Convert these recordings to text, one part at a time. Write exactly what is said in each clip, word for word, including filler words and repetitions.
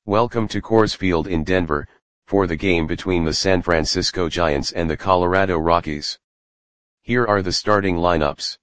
Welcome to Coors Field in Denver, for the game between the San Francisco Giants and the Colorado Rockies. Here are the starting lineups.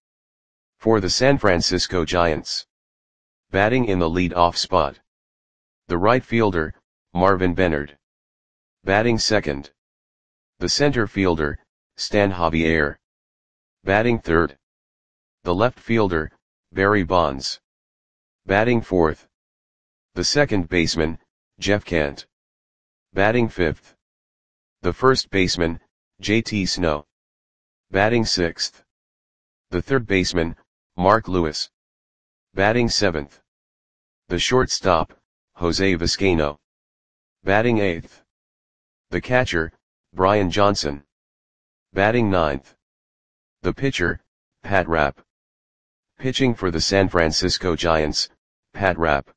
For the San Francisco Giants. Batting in the lead-off spot. The right fielder, Marvin Benard. Batting second. The center fielder, Stan Javier. Batting third. The left fielder, Barry Bonds. Batting fourth. The second baseman, Jeff Kent. Batting fifth. The first baseman, J T Snow. Batting sixth. The third baseman, Mark Lewis. Batting seventh. The shortstop, Jose Vizcaino. Batting eighth. The catcher, Brian Johnson. Batting ninth. The pitcher, Pat Rapp. Pitching for the San Francisco Giants, Pat Rapp.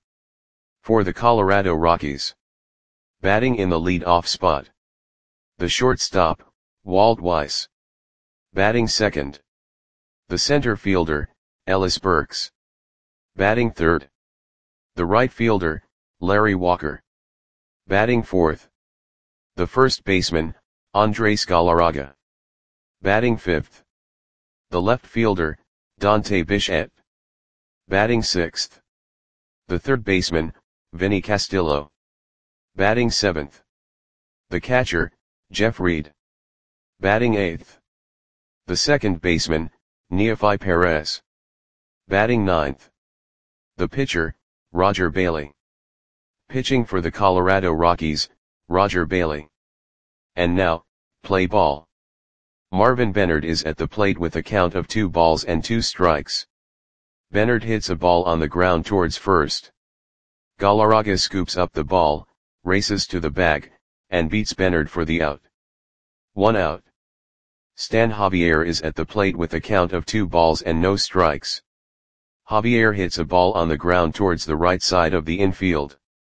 For the Colorado Rockies. Batting in the lead-off spot. The shortstop, Walt Weiss. Batting second. The center fielder, Ellis Burks. Batting third. The right fielder, Larry Walker. Batting fourth. The first baseman, Andres Galarraga. Batting fifth. The left fielder, Dante Bichette. Batting sixth. The third baseman, Vinny Castillo. Batting seventh. The catcher, Jeff Reed. Batting eighth. The second baseman, Neefi Perez. Batting ninth. The pitcher, Roger Bailey. Pitching for the Colorado Rockies, Roger Bailey. And now, play ball. Marvin Benard is at the plate with a count of two balls and two strikes. Benard hits a ball on the ground towards first. Galarraga scoops up the ball, races to the bag, and beats Benard for the out. One out. Stan Javier is at the plate with a count of two balls and no strikes. Javier hits a ball on the ground towards the right side of the infield.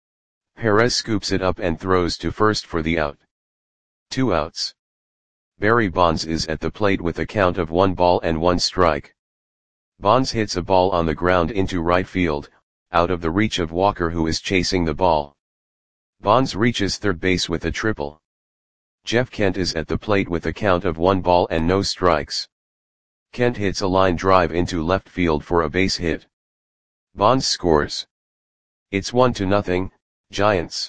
Perez scoops it up and throws to first for the out. Two outs. Barry Bonds is at the plate with a count of one ball and one strike. Bonds hits a ball on the ground into right field, out of the reach of Walker, who is chasing the ball. Bonds reaches third base with a triple. Jeff Kent is at the plate with a count of one ball and no strikes. Kent hits a line drive into left field for a base hit. Bonds scores. It's one to nothing, Giants.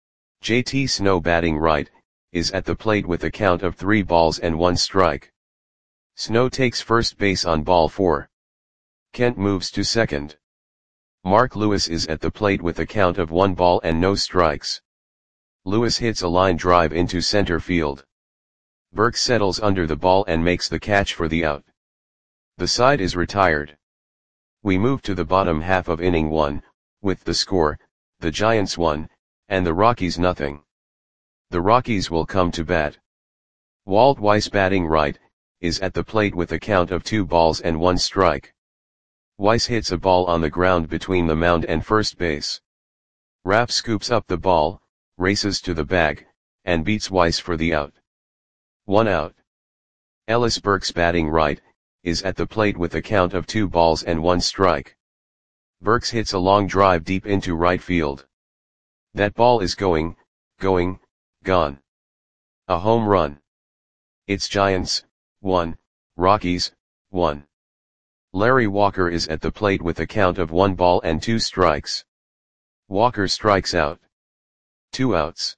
J T Snow, batting right, is at the plate with a count of three balls and one strike. Snow takes first base on ball four. Kent moves to second. Mark Lewis is at the plate with a count of one ball and no strikes. Lewis hits a line drive into center field. Burks settles under the ball and makes the catch for the out. The side is retired. We move to the bottom half of inning one, with the score, the Giants one, and the Rockies nothing. The Rockies will come to bat. Walt Weiss, batting right, is at the plate with a count of two balls and one strike. Weiss hits a ball on the ground between the mound and first base. Rapp scoops up the ball, races to the bag, and beats Weiss for the out. One out. Ellis Burks, batting right, is at the plate with a count of two balls and one strike. Burks hits a long drive deep into right field. That ball is going, going, gone. A home run. It's Giants, one, Rockies, one. Larry Walker is at the plate with a count of one ball and two strikes. Walker strikes out. Two outs.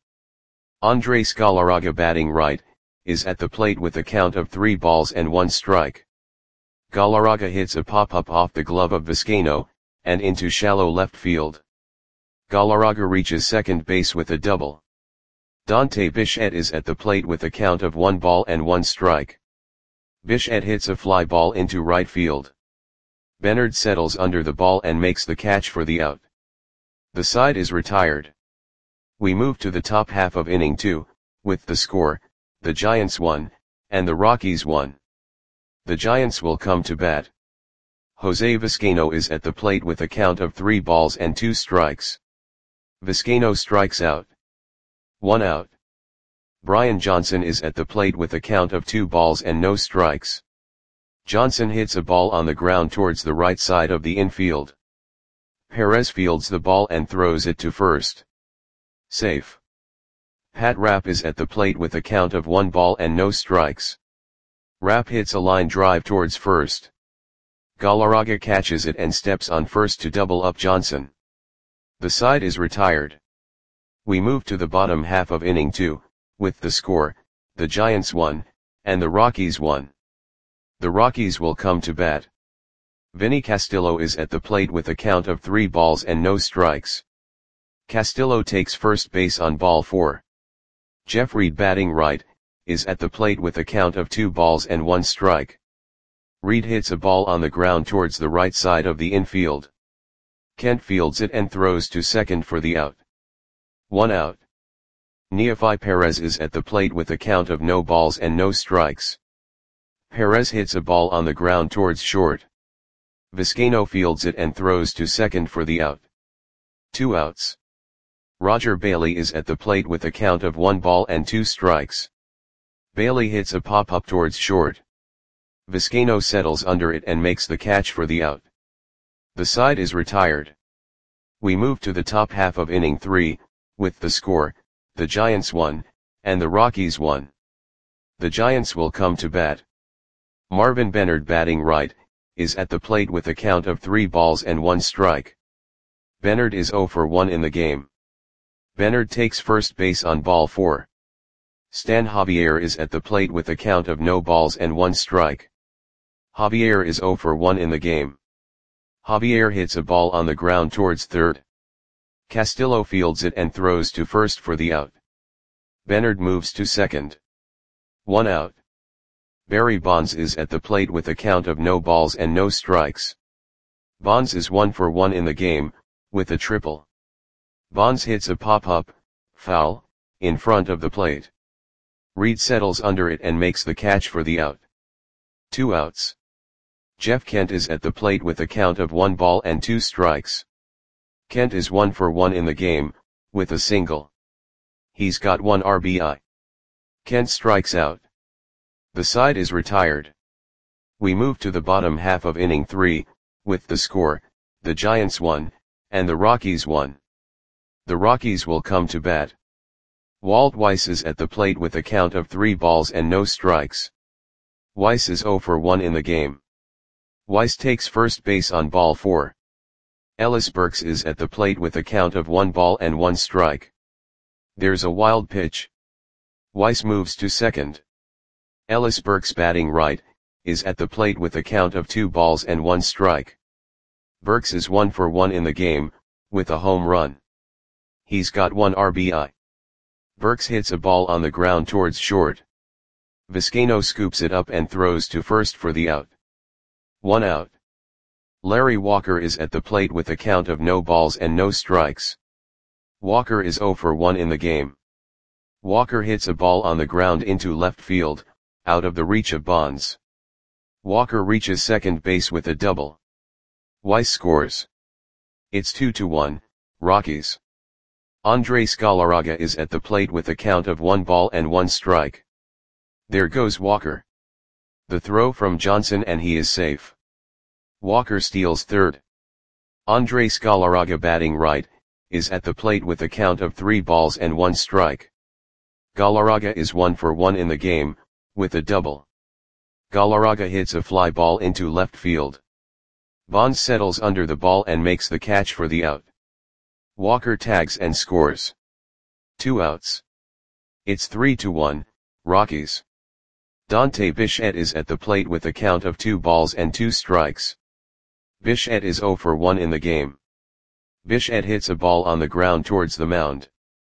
Andres Galarraga, batting right, is at the plate with a count of three balls and one strike. Galarraga hits a pop-up off the glove of Vizcaino, and into shallow left field. Galarraga reaches second base with a double. Dante Bichette is at the plate with a count of one ball and one strike. Bichette hits a fly ball into right field. Benard settles under the ball and makes the catch for the out. The side is retired. We move to the top half of inning two, with the score, the Giants one, and the Rockies one. The Giants will come to bat. Jose Vizcaino is at the plate with a count of three balls and two strikes. Vizcaino strikes out. One out. Brian Johnson is at the plate with a count of two balls and no strikes. Johnson hits a ball on the ground towards the right side of the infield. Perez fields the ball and throws it to first. Safe. Pat Rapp is at the plate with a count of one ball and no strikes. Rapp hits a line drive towards first. Galarraga catches it and steps on first to double up Johnson. The side is retired. We move to the bottom half of inning two, with the score, the Giants won, and the Rockies won. The Rockies will come to bat. Vinny Castillo is at the plate with a count of three balls and no strikes. Castillo takes first base on ball four. Jeff Reed, batting right, is at the plate with a count of two balls and one strike. Reed hits a ball on the ground towards the right side of the infield. Kent fields it and throws to second for the out. One out. Neefi Perez is at the plate with a count of no balls and no strikes. Perez hits a ball on the ground towards short. Vizcaino fields it and throws to second for the out. Two outs. Roger Bailey is at the plate with a count of one ball and two strikes. Bailey hits a pop-up towards short. Vizcaino settles under it and makes the catch for the out. The side is retired. We move to the top half of inning three, with the score, the Giants won, and the Rockies won. The Giants will come to bat. Marvin Bennard, batting right, is at the plate with a count of three balls and one strike. Bennard is zero for one in the game. Bennard takes first base on ball four. Stan Javier is at the plate with a count of no balls and one strike. Javier is zero for one in the game. Javier hits a ball on the ground towards third. Castillo fields it and throws to first for the out. Bennard moves to second. One out. Barry Bonds is at the plate with a count of no balls and no strikes. Bonds is one for one in the game, with a triple. Bonds hits a pop-up, foul, in front of the plate. Reed settles under it and makes the catch for the out. Two outs. Jeff Kent is at the plate with a count of one ball and two strikes. Kent is one for one in the game, with a single. He's got one R B I. Kent strikes out. The side is retired. We move to the bottom half of inning three, with the score, the Giants won, and the Rockies won. The Rockies will come to bat. Walt Weiss is at the plate with a count of three balls and no strikes. Weiss is zero for one in the game. Weiss takes first base on ball four. Ellis Burks is at the plate with a count of one ball and one strike. There's a wild pitch. Weiss moves to second. Ellis Burks, batting right, is at the plate with a count of two balls and one strike. Burks is one for one in the game, with a home run. He's got one R B I. Burks hits a ball on the ground towards short. Vizcaino scoops it up and throws to first for the out. One out. Larry Walker is at the plate with a count of no balls and no strikes. Walker is zero for one in the game. Walker hits a ball on the ground into left field, out of the reach of Bonds. Walker reaches second base with a double. Weiss scores. It's two to one, Rockies. Andres Galarraga is at the plate with a count of one ball and one strike. There goes Walker. The throw from Johnson and he is safe. Walker steals third. Andres Galarraga, batting right, is at the plate with a count of three balls and one strike. Galarraga is one for one in the game, with a double. Galarraga hits a fly ball into left field. Bonds settles under the ball and makes the catch for the out. Walker tags and scores. Two outs. It's three to one, Rockies. Dante Bichette is at the plate with a count of two balls and two strikes. Bichette is zero for one in the game. Bichette hits a ball on the ground towards the mound.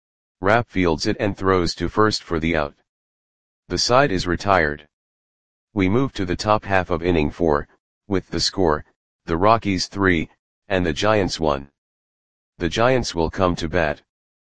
Rapp fields it and throws to first for the out. The side is retired. We move to the top half of inning four, with the score, the Rockies three, and the Giants one. The Giants will come to bat.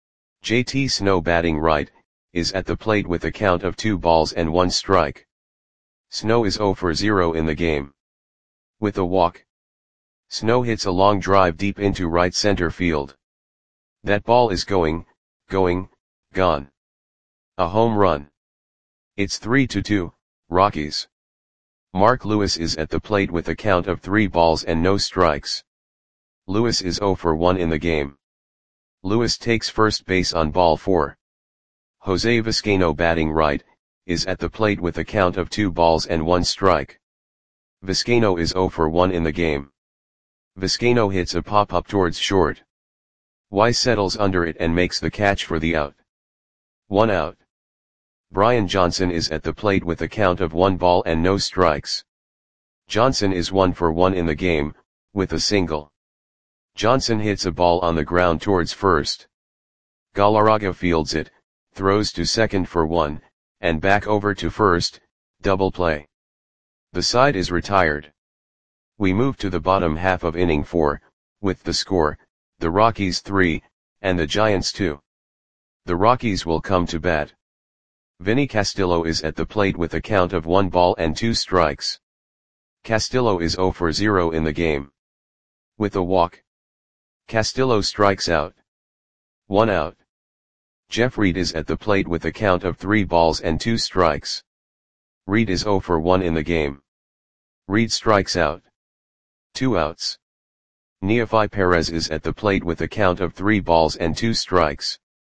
J T Snow, batting right, is at the plate with a count of two balls and one strike. Snow is zero for zero in the game. With a walk. Snow hits a long drive deep into right center field. That ball is going, going, gone. A home run. It's three to two, Rockies. Mark Lewis is at the plate with a count of three balls and no strikes. Lewis is zero for one in the game. Lewis takes first base on ball four. Jose Vizcaino, batting right, is at the plate with a count of two balls and one strike. Vizcaino is oh for one in the game. Vizcaino hits a pop-up towards short. Weiss settles under it and makes the catch for the out. One out. Brian Johnson is at the plate with a count of one ball and no strikes. Johnson is one for one in the game, with a single. Johnson hits a ball on the ground towards first. Galarraga fields it, throws to second for one, and back over to first, double play. The side is retired. We move to the bottom half of inning four, with the score, the Rockies three, and the Giants two. The Rockies will come to bat. Vinny Castillo is at the plate with a count of one ball and two strikes. Castillo is oh for zero in the game. With a walk, Castillo strikes out. One out. Jeff Reed is at the plate with a count of three balls and two strikes. Reed is oh for one in the game. Reed strikes out. Two outs. Neofi Perez is at the plate with a count of three balls and two strikes.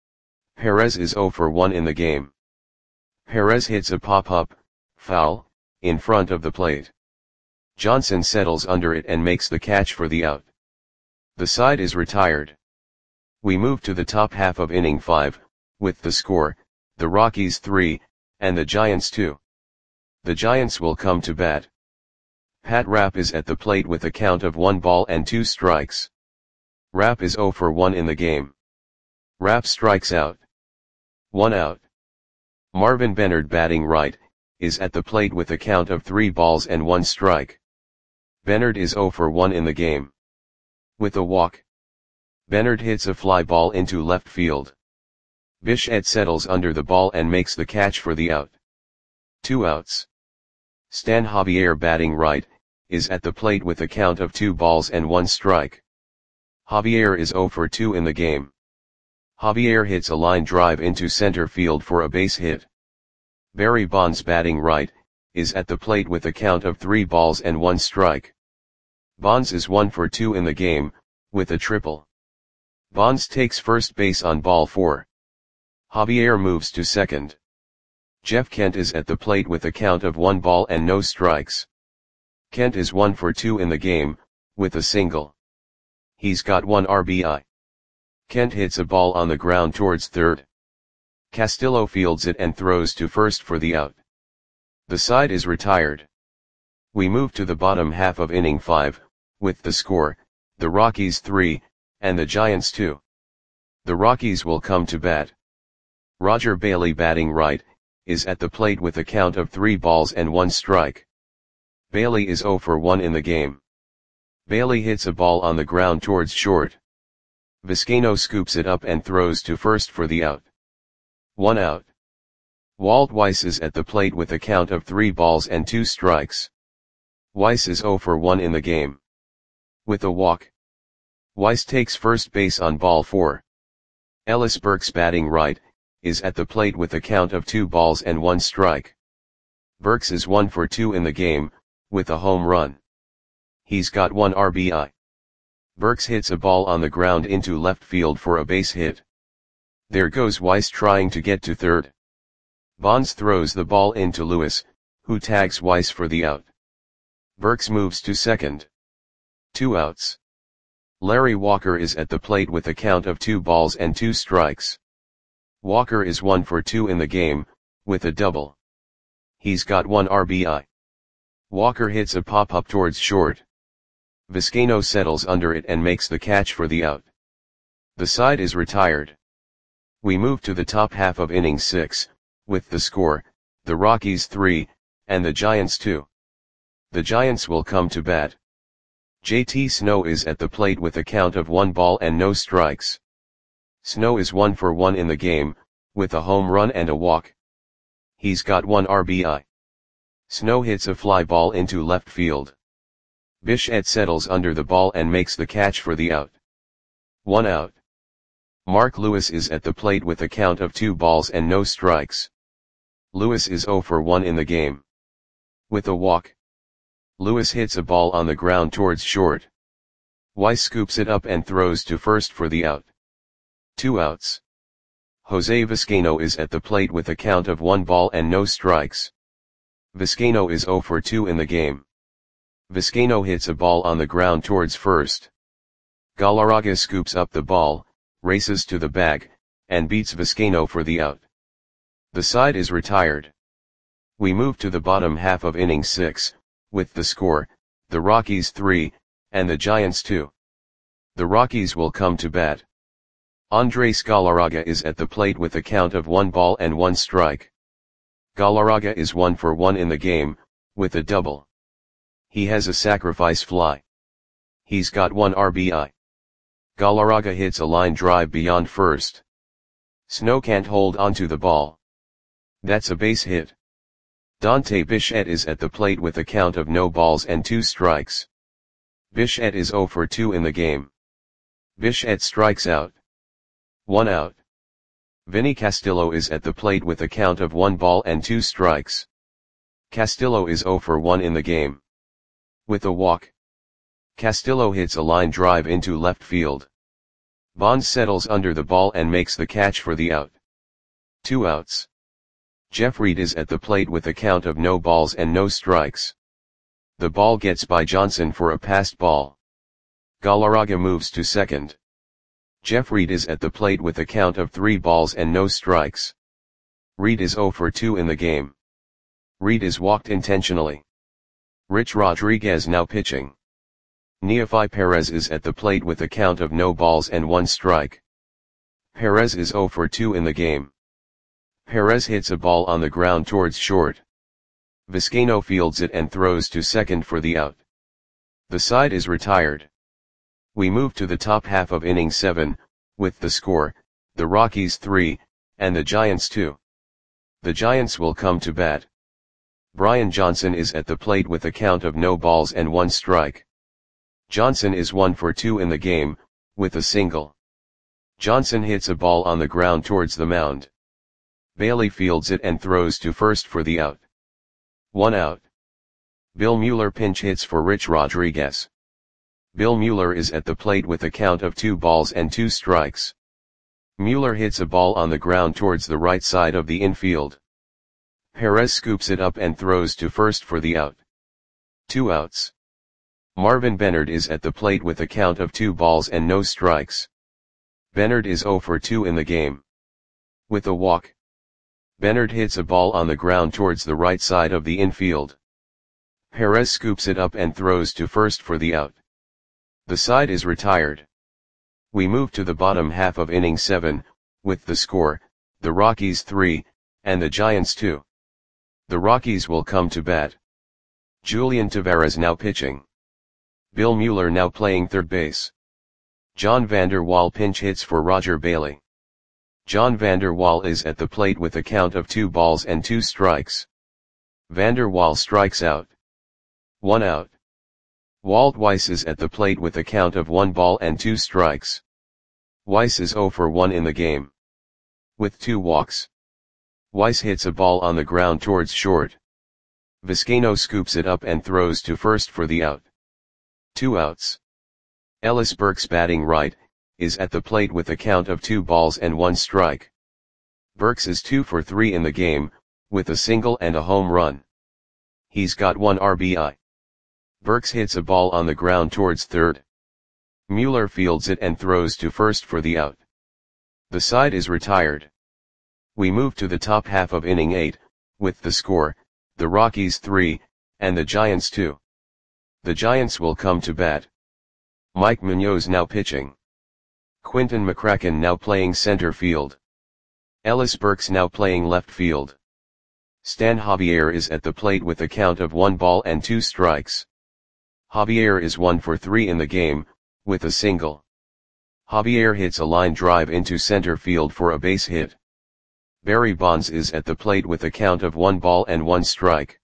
Perez is oh for one in the game. Perez hits a pop-up, foul, in front of the plate. Johnson settles under it and makes the catch for the out. The side is retired. We move to the top half of inning five, with the score, the Rockies three, and the Giants two. The Giants will come to bat. Pat Rapp is at the plate with a count of one ball and two strikes. Rapp is oh for one in the game. Rapp strikes out. One out. Marvin Benard, batting right, is at the plate with a count of three balls and one strike. Benard is oh for one in the game. With a walk, Benard hits a fly ball into left field. Bichette settles under the ball and makes the catch for the out. Two outs. Stan Javier, batting right, is at the plate with a count of two balls and one strike. Javier is oh for two in the game. Javier hits a line drive into center field for a base hit. Barry Bonds, batting right, is at the plate with a count of three balls and one strike. Bonds is one for two in the game, with a triple. Bonds takes first base on ball four. Javier moves to second. Jeff Kent is at the plate with a count of one ball and no strikes. Kent is one for two in the game, with a single. He's got one R B I. Kent hits a ball on the ground towards third. Castillo fields it and throws to first for the out. The side is retired. We move to the bottom half of inning five, with the score, the Rockies three, and the Giants two. The Rockies will come to bat. Roger Bailey, batting right, is at the plate with a count of three balls and one strike. Bailey is oh for one in the game. Bailey hits a ball on the ground towards short. Vizcaino scoops it up and throws to first for the out. One out. Walt Weiss is at the plate with a count of three balls and two strikes. Weiss is oh for one in the game. With a walk, Weiss takes first base on ball four. Ellis Burks, batting right, is at the plate with a count of two balls and one strike. Burks is one for two in the game, with a home run. He's got one R B I. Burks hits a ball on the ground into left field for a base hit. There goes Weiss trying to get to third. Bonds throws the ball into Lewis, who tags Weiss for the out. Burks moves to second. Two outs. Larry Walker is at the plate with a count of two balls and two strikes. Walker is one for two in the game, with a double. He's got one R B I. Walker hits a pop-up towards short. Vizcaino settles under it and makes the catch for the out. The side is retired. We move to the top half of inning six, with the score, the Rockies three, and the Giants two. The Giants will come to bat. J T Snow is at the plate with a count of one ball and no strikes. Snow is one for one in the game, with a home run and a walk. He's got one R B I. Snow hits a fly ball into left field. Bichette settles under the ball and makes the catch for the out. One out. Mark Lewis is at the plate with a count of two balls and no strikes. Lewis is oh for one in the game. With a walk, Lewis hits a ball on the ground towards short. Weiss scoops it up and throws to first for the out. Two outs. Jose Vizcaino is at the plate with a count of one ball and no strikes. Vizcaino is zero for two in the game. Vizcaino hits a ball on the ground towards first. Galarraga scoops up the ball, races to the bag, and beats Vizcaino for the out. The side is retired. We move to the bottom half of inning six, with the score, the Rockies three, and the Giants two. The Rockies will come to bat. Andres Galarraga is at the plate with a count of one ball and one strike. Galarraga is one for one in the game, with a double. He has a sacrifice fly. He's got one R B I. Galarraga hits a line drive beyond first. Snow can't hold onto the ball. That's a base hit. Dante Bichette is at the plate with a count of no balls and two strikes. Bichette is zero for two in the game. Bichette strikes out. One out. Vinny Castillo is at the plate with a count of one ball and two strikes. Castillo is zero for one in the game. With a walk. Castillo hits a line drive into left field. Bonds settles under the ball and makes the catch for the out. Two outs. Jeff Reed is at the plate with a count of no balls and no strikes. The ball gets by Johnson for a passed ball. Galarraga moves to second. Jeff Reed is at the plate with a count of three balls and no strikes. Reed is zero for two in the game. Reed is walked intentionally. Rich Rodriguez now pitching. Neofi Perez is at the plate with a count of no balls and one strike. Perez is zero for two in the game. Perez hits a ball on the ground towards short. Vizcaino fields it and throws to second for the out. The side is retired. We move to the top half of inning seven, with the score, the Rockies three, and the Giants two. The Giants will come to bat. Brian Johnson is at the plate with a count of no balls and one strike. Johnson is one for two in the game, with a single. Johnson hits a ball on the ground towards the mound. Bailey fields it and throws to first for the out. One out. Bill Mueller pinch hits for Rich Rodriguez. Bill Mueller is at the plate with a count of two balls and two strikes. Mueller hits a ball on the ground towards the right side of the infield. Perez scoops it up and throws to first for the out. Two outs. Marvin Bennard is at the plate with a count of two balls and no strikes. Bennard is zero for two in the game. With a walk. Bennard hits a ball on the ground towards the right side of the infield. Perez scoops it up and throws to first for the out. The side is retired. We move to the bottom half of inning seven, with the score, the Rockies three, and the Giants two. The Rockies will come to bat. Julian Taveras now pitching. Bill Mueller now playing third base. John Vander Wal pinch hits for Roger Bailey. John Vander Wal is at the plate with a count of two balls and two strikes. Vander Wal strikes out. One out. Walt Weiss is at the plate with a count of one ball and two strikes. Weiss is zero for one in the game. With two walks. Weiss hits a ball on the ground towards short. Vizcaino scoops it up and throws to first for the out. Two outs. Ellis Burks batting right, is at the plate with a count of two balls and one strike. Burks is two for three in the game, with a single and a home run. He's got one R B I. Burks hits a ball on the ground towards third. Mueller fields it and throws to first for the out. The side is retired. We move to the top half of inning eight, with the score, the Rockies three, and the Giants two. The Giants will come to bat. Mike Munoz now pitching. Quinton McCracken now playing center field. Ellis Burks now playing left field. Stan Javier is at the plate with a count of one ball and two strikes. Javier is one for three in the game, with a single. Javier hits a line drive into center field for a base hit. Barry Bonds is at the plate with a count of one ball and one strike.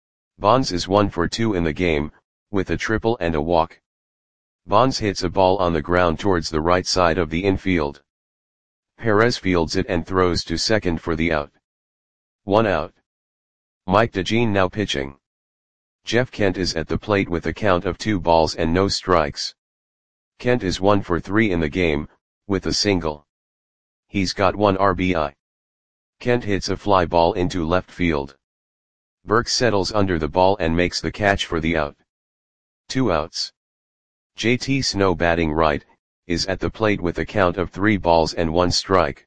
Bonds is one for two in the game, with a triple and a walk. Bonds hits a ball on the ground towards the right side of the infield. Perez fields it and throws to second for the out. One out. Mike DeJean now pitching. Jeff Kent is at the plate with a count of two balls and no strikes. Kent is one for three in the game, with a single. He's got one R B I. Kent hits a fly ball into left field. Burke settles under the ball and makes the catch for the out. Two outs. J T Snow batting right, is at the plate with a count of three balls and one strike.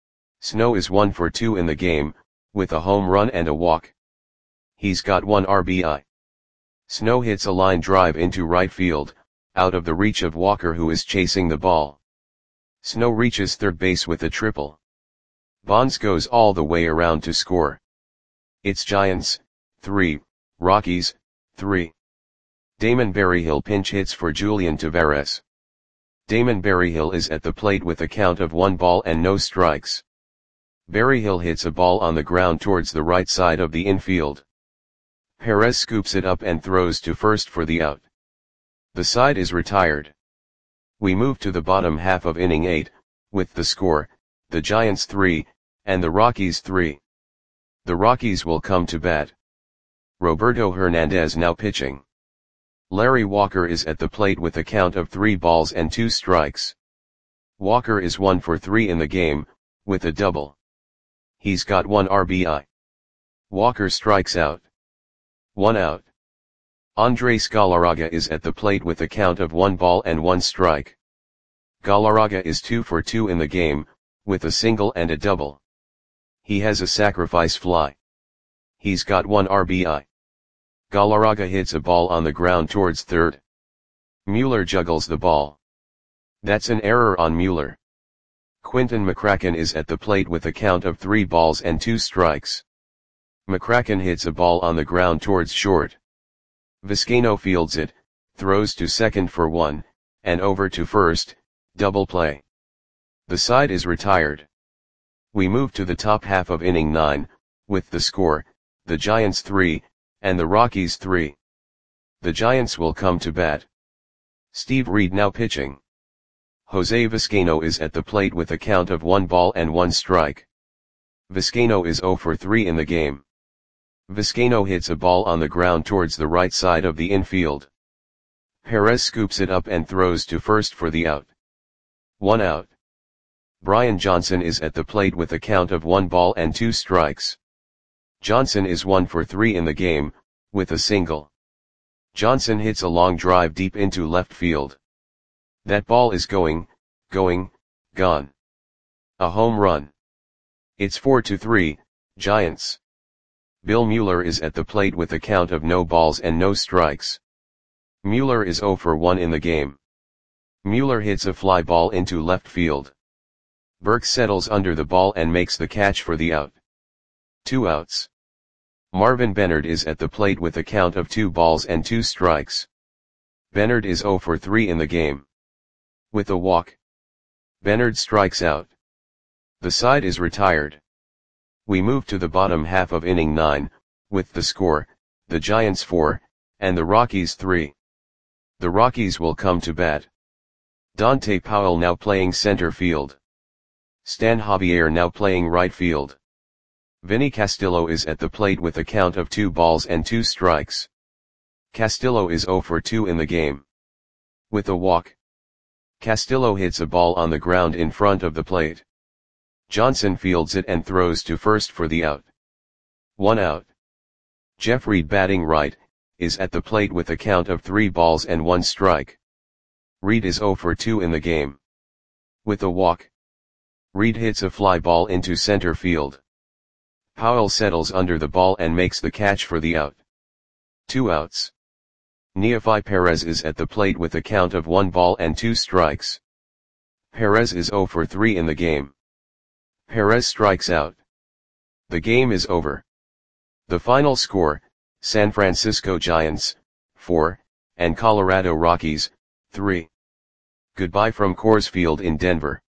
Snow is one for two in the game, with a home run and a walk. He's got one R B I. Snow hits a line drive into right field, out of the reach of Walker who is chasing the ball. Snow reaches third base with a triple. Bonds goes all the way around to score. It's Giants, three, Rockies, three. Damon Berryhill pinch hits for Julian Taveras. Damon Berryhill is at the plate with a count of one ball and no strikes. Berryhill hits a ball on the ground towards the right side of the infield. Perez scoops it up and throws to first for the out. The side is retired. We move to the bottom half of inning eight, with the score, the Giants three, and the Rockies three. The Rockies will come to bat. Roberto Hernandez now pitching. Larry Walker is at the plate with a count of three balls and two strikes. Walker is one for three in the game, with a double. He's got one R B I. Walker strikes out. One out. Andres Galarraga is at the plate with a count of one ball and one strike. Galarraga is two for two in the game, with a single and a double. He has a sacrifice fly. He's got one R B I. Galarraga hits a ball on the ground towards third. Mueller juggles the ball. That's an error on Mueller. Quinton McCracken is at the plate with a count of three balls and two strikes. McCracken hits a ball on the ground towards short. Vizcaino fields it, throws to second for one, and over to first, double play. The side is retired. We move to the top half of inning nine, with the score, the Giants three, and the Rockies three. The Giants will come to bat. Steve Reed now pitching. Jose Vizcaino is at the plate with a count of one ball and one strike. Vizcaino is zero for three in the game. Vizcaino hits a ball on the ground towards the right side of the infield. Perez scoops it up and throws to first for the out. One out. Brian Johnson is at the plate with a count of one ball and two strikes. Johnson is one for three in the game, with a single. Johnson hits a long drive deep into left field. That ball is going, going, gone. A home run. It's four to three, Giants. Bill Mueller is at the plate with a count of no balls and no strikes. Mueller is zero for one in the game. Mueller hits a fly ball into left field. Burke settles under the ball and makes the catch for the out. Two outs. Marvin Bennard is at the plate with a count of two balls and two strikes. Bennard is zero for three in the game. With a walk. Bennard strikes out. The side is retired. We move to the bottom half of inning nine, with the score, the Giants four, and the Rockies three. The Rockies will come to bat. Dante Powell now playing center field. Stan Javier now playing right field. Vinny Castillo is at the plate with a count of two balls and two strikes. Castillo is zero for two in the game. With a walk. Castillo hits a ball on the ground in front of the plate. Johnson fields it and throws to first for the out. One out. Jeff Reed batting right, is at the plate with a count of three balls and one strike. Reed is zero for two in the game. With a walk. Reed hits a fly ball into center field. Powell settles under the ball and makes the catch for the out. Two outs. Neofi Perez is at the plate with a count of one ball and two strikes. Perez is zero for three in the game. Perez strikes out. The game is over. The final score, San Francisco Giants, four, and Colorado Rockies, three. Goodbye from Coors Field in Denver.